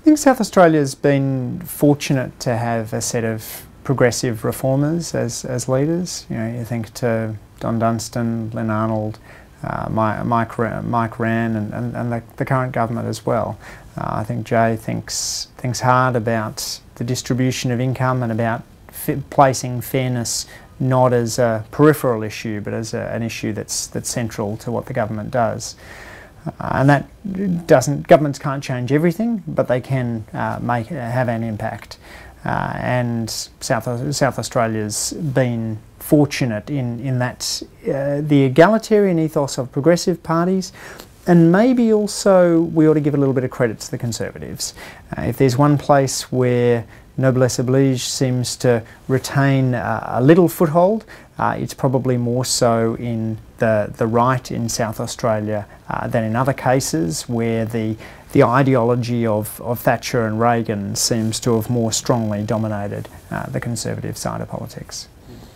I think South Australia's been fortunate to have a set of progressive reformers as leaders. You know, you think to Don Dunstan, Len Arnold, Mike Rann, and the current government as well. I think Jay thinks hard about the distribution of income and about placing fairness not as a peripheral issue, but as an issue that's central to what the government does. And that governments can't change everything, but they can have an impact. And South Australia's been fortunate in that the egalitarian ethos of progressive parties, and maybe also we ought to give a little bit of credit to the Conservatives. If there's one place where noblesse oblige seems to retain a little foothold, it's probably more so in the right in South Australia than in other cases where the ideology of Thatcher and Reagan seems to have more strongly dominated the Conservative side of politics.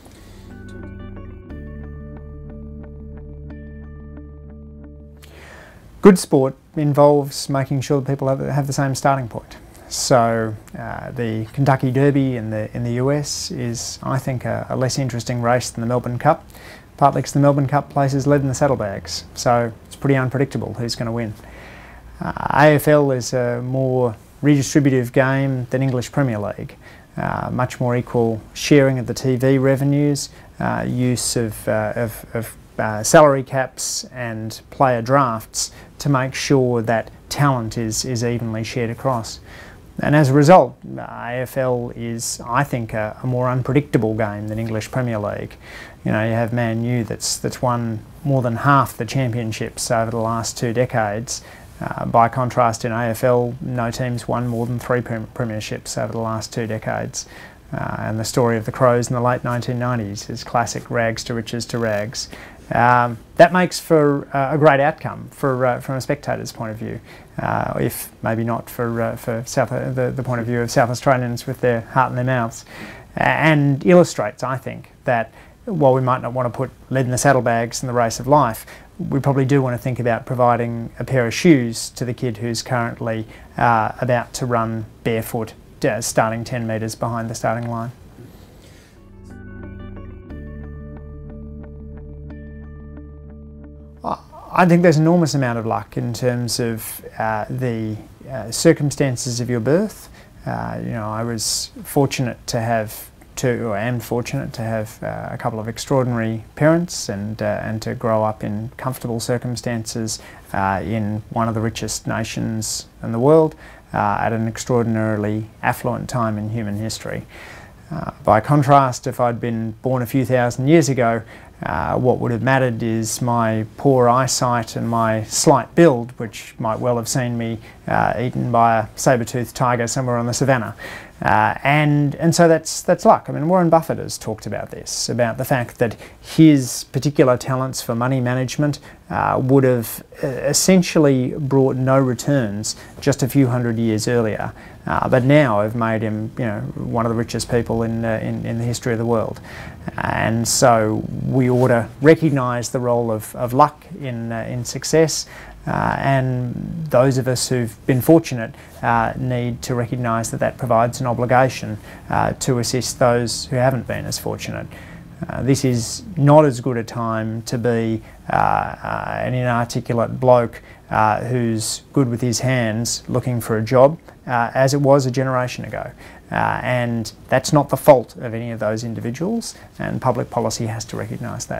Good sport involves making sure that people have the same starting point. So the Kentucky Derby in the US is, I think, a less interesting race than the Melbourne Cup, partly because the Melbourne Cup places lead in the saddlebags, so it's pretty unpredictable who's going to win. AFL is a more redistributive game than English Premier League, much more equal sharing of the TV revenues, use of salary caps and player drafts to make sure that talent is evenly shared across. And as a result, AFL is, I think, a more unpredictable game than English Premier League. You know, you have Man U that's won more than half the championships over the last 2 decades. By contrast, in AFL, no team's won more than 3 premierships over the last 2 decades. And the story of the Crows in the late 1990s is classic rags to riches to rags. That makes for a great outcome from a spectator's point of view, if maybe not for the point of view of South Australians with their heart in their mouths, and illustrates, I think, that while we might not want to put lead in the saddlebags in the race of life, we probably do want to think about providing a pair of shoes to the kid who's currently about to run barefoot, starting 10 metres behind the starting line. I think there's an enormous amount of luck in terms of the circumstances of your birth. You know, I was fortunate to have a couple of extraordinary parents and to grow up in comfortable circumstances in one of the richest nations in the world at an extraordinarily affluent time in human history. By contrast, if I'd been born a few thousand years ago, what would have mattered is my poor eyesight and my slight build, which might well have seen me eaten by a saber-toothed tiger somewhere on the savannah. And so that's luck. I mean, Warren Buffett has talked about this, about the fact that his particular talents for money management would have essentially brought no returns just a few hundred years earlier, but now have made him, you know, one of the richest people in the history of the world. And so we ought to recognise the role of luck in success. And those of us who've been fortunate need to recognise that provides an obligation to assist those who haven't been as fortunate. This is not as good a time to be an inarticulate bloke who's good with his hands looking for a job as it was a generation ago. And that's not the fault of any of those individuals, and public policy has to recognise that.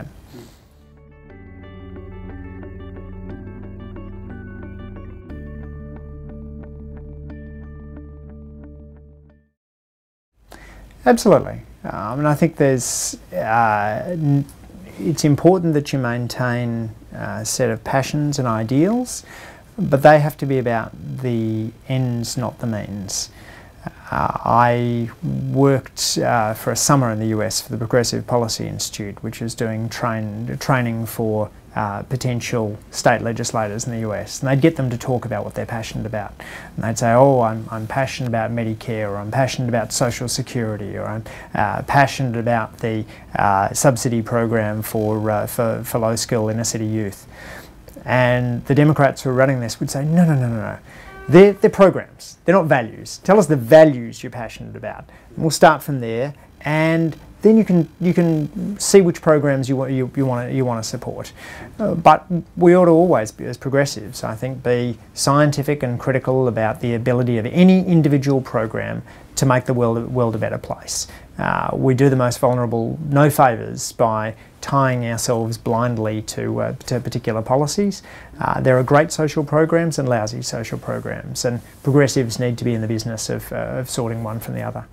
Absolutely. I think it's important that you maintain a set of passions and ideals, but they have to be about the ends, not the means. I worked for a summer in the US for the Progressive Policy Institute, which is doing training for potential state legislators in the US, and they'd get them to talk about what they're passionate about. And they'd say, oh, I'm passionate about Medicare, or I'm passionate about Social Security, or I'm passionate about the subsidy program for low-skill inner-city youth. And the Democrats who were running this would say, no. They're programs, they're not values. Tell us the values you're passionate about. And we'll start from there, and then you can see which programs you want to support. But we ought to always be, as progressives, I think, be scientific and critical about the ability of any individual program to make the world a better place. We do the most vulnerable no favours by tying ourselves blindly to particular policies. There are great social programs and lousy social programs, and progressives need to be in the business of sorting one from the other.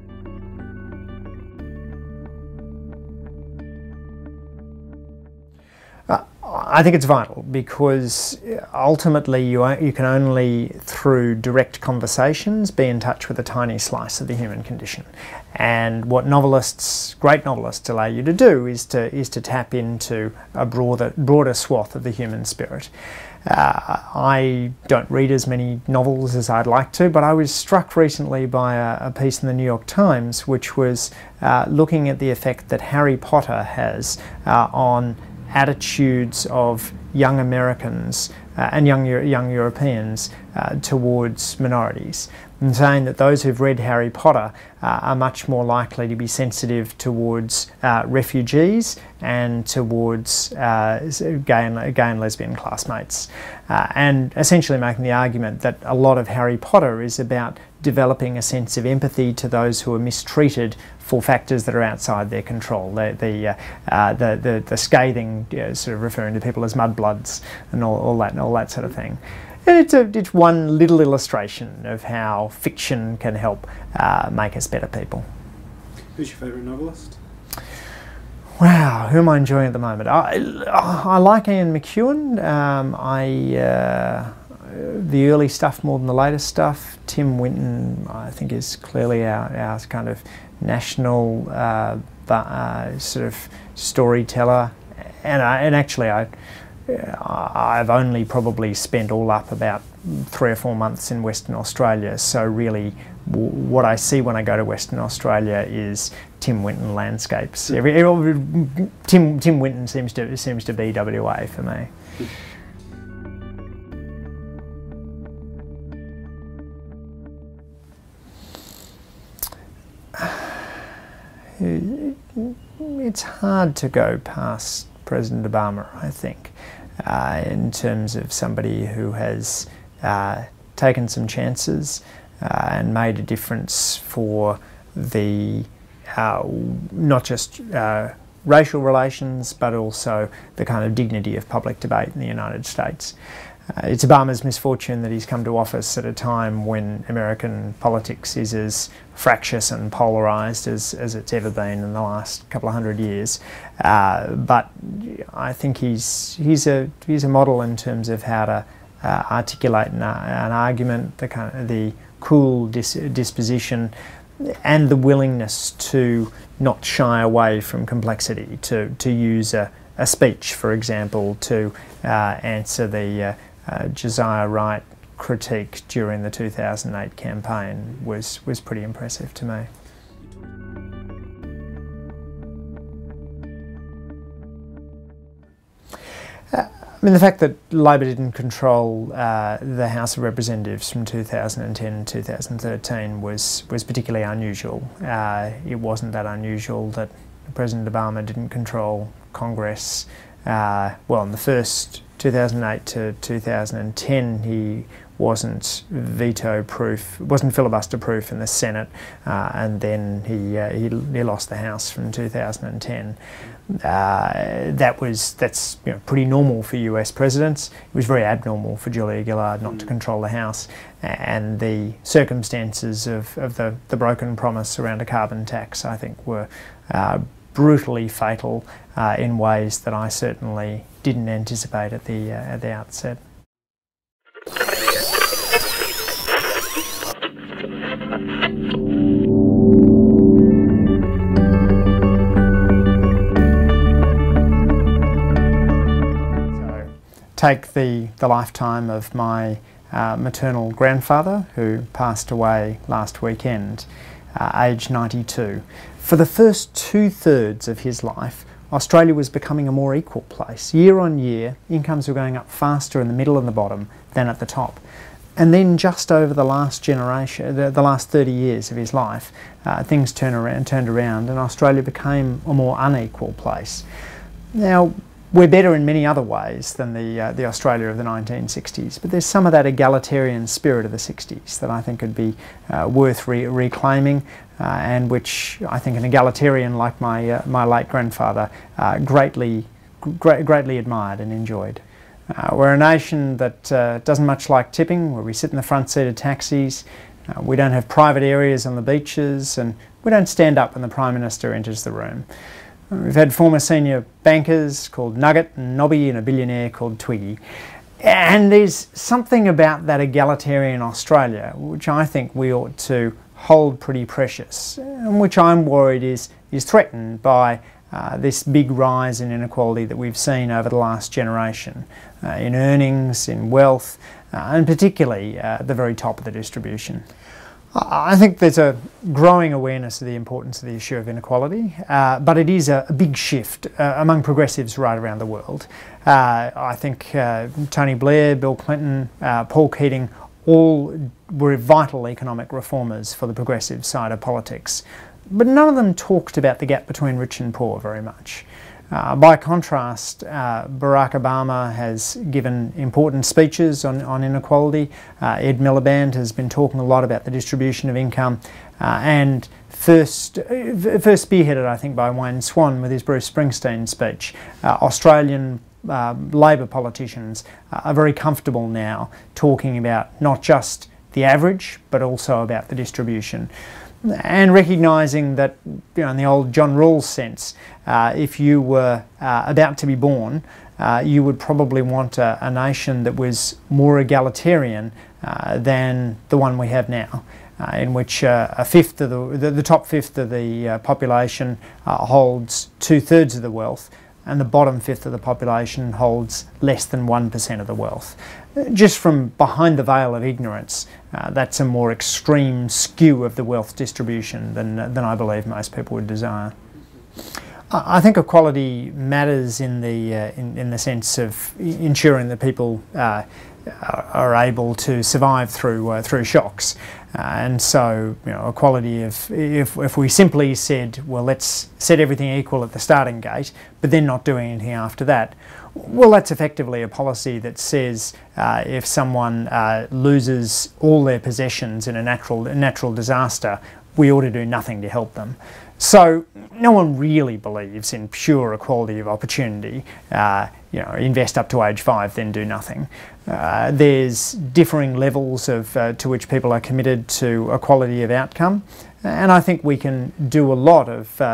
I think it's vital, because ultimately you can only, through direct conversations, be in touch with a tiny slice of the human condition. And what great novelists allow you to do is to tap into a broader swath of the human spirit. I don't read as many novels as I'd like to, but I was struck recently by a piece in the New York Times which was looking at the effect that Harry Potter has on attitudes of young Americans and young Europeans towards minorities, and saying that those who've read Harry Potter are much more likely to be sensitive towards refugees and towards gay and lesbian classmates, and essentially making the argument that a lot of Harry Potter is about developing a sense of empathy to those who are mistreated for factors that are outside their control. The scathing, sort of referring to people as mudbloods and all that sort of thing. And it's one little illustration of how fiction can help make us better people. Who's your favourite novelist? Wow, who am I enjoying at the moment? I like Ian McEwan. The early stuff more than the latest stuff. Tim Winton, I think, is clearly our kind of national sort of storyteller. And actually, I've only probably spent all up about 3 or 4 months in Western Australia. So really, what I see when I go to Western Australia is Tim Winton landscapes. Tim Winton seems to be WA for me. It's hard to go past President Obama, I think, in terms of somebody who has taken some chances and made a difference for the not just racial relations, but also the kind of dignity of public debate in the United States. It's Obama's misfortune that he's come to office at a time when American politics is as fractious and polarised as it's ever been in the last couple of 100 years. But I think he's a model in terms of how to articulate an argument, the cool disposition, and the willingness to not shy away from complexity. To use a speech, for example, to answer the Josiah Wright critique during the 2008 campaign was pretty impressive to me. I mean, the fact that Labor didn't control the House of Representatives from 2010 to 2013 was particularly unusual. It wasn't that unusual that President Obama didn't control Congress. Well, in the first 2008 to 2010, he wasn't veto-proof, wasn't filibuster-proof in the Senate, and then he lost the House from 2010. That's pretty normal for US presidents. It was very abnormal for Julia Gillard not to control the House, and the circumstances of the broken promise around a carbon tax, I think, were brutally fatal in ways that I certainly didn't anticipate at the outset. So, take the lifetime of my maternal grandfather, who passed away last weekend, aged 92. For the first 2/3 of his life, Australia was becoming a more equal place. Year on year, incomes were going up faster in the middle and the bottom than at the top. And then just over the last generation, the last 30 years of his life, things turned around and Australia became a more unequal place. Now, we're better in many other ways than the Australia of the 1960s, but there's some of that egalitarian spirit of the 60s that I think would be worth reclaiming, and which I think an egalitarian like my late grandfather greatly admired and enjoyed. We're a nation that doesn't much like tipping, where we sit in the front seat of taxis. We don't have private areas on the beaches, and we don't stand up when the Prime Minister enters the room. We've had former senior bankers called Nugget and Nobby and a billionaire called Twiggy. And there's something about that egalitarian Australia which I think we ought to hold pretty precious, and which I'm worried is threatened by this big rise in inequality that we've seen over the last generation, in earnings, in wealth, and particularly the very top of the distribution. I think there's a growing awareness of the importance of the issue of inequality, but it is a big shift among progressives right around the world. I think Tony Blair, Bill Clinton, Paul Keating all were vital economic reformers for the progressive side of politics, but none of them talked about the gap between rich and poor very much. By contrast, Barack Obama has given important speeches on inequality. Ed Miliband has been talking a lot about the distribution of income, and first spearheaded, I think, by Wayne Swan with his Bruce Springsteen speech. Australian Labor politicians are very comfortable now talking about not just the average, but also about the distribution. And recognising that, in the old John Rawls sense, if you were about to be born, you would probably want a nation that was more egalitarian than the one we have now, in which a fifth of the top fifth of the population holds 2/3 of the wealth, and the bottom fifth of the population holds less than 1% of the wealth. Just from behind the veil of ignorance, that's a more extreme skew of the wealth distribution than I believe most people would desire. I think equality matters in the sense of ensuring that people are able to survive through shocks. And so, equality, if we simply said, well, let's set everything equal at the starting gate, but then not doing anything after that, well, that's effectively a policy that says if someone loses all their possessions in a natural disaster, we ought to do nothing to help them. So no one really believes in pure equality of opportunity. Invest up to age 5, then do nothing. There's differing levels to which people are committed to equality of outcome, and I think we can do a lot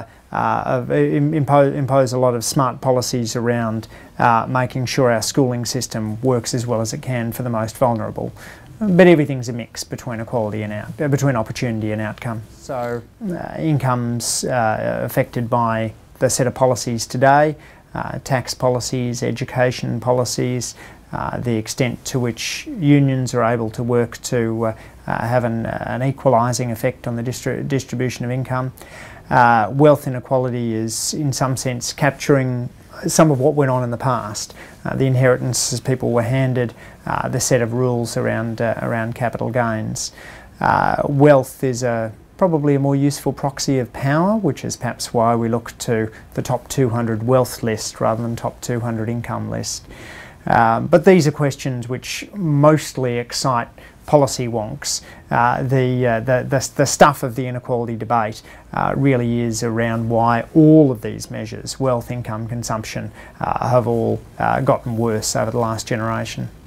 impose a lot of smart policies around making sure our schooling system works as well as it can for the most vulnerable. But everything's a mix between between opportunity and outcome. So incomes affected by the set of policies today, tax policies, education policies, the extent to which unions are able to work to have an equalising effect on the distribution of income. Wealth inequality is, in some sense, capturing some of what went on in the past. The inheritances people were handed, the set of rules around capital gains. Wealth is probably a more useful proxy of power, which is perhaps why we look to the top 200 wealth list rather than top 200 income list. But these are questions which mostly excite policy wonks. The stuff of the inequality debate really is around why all of these measures, wealth, income, consumption, have all gotten worse over the last generation.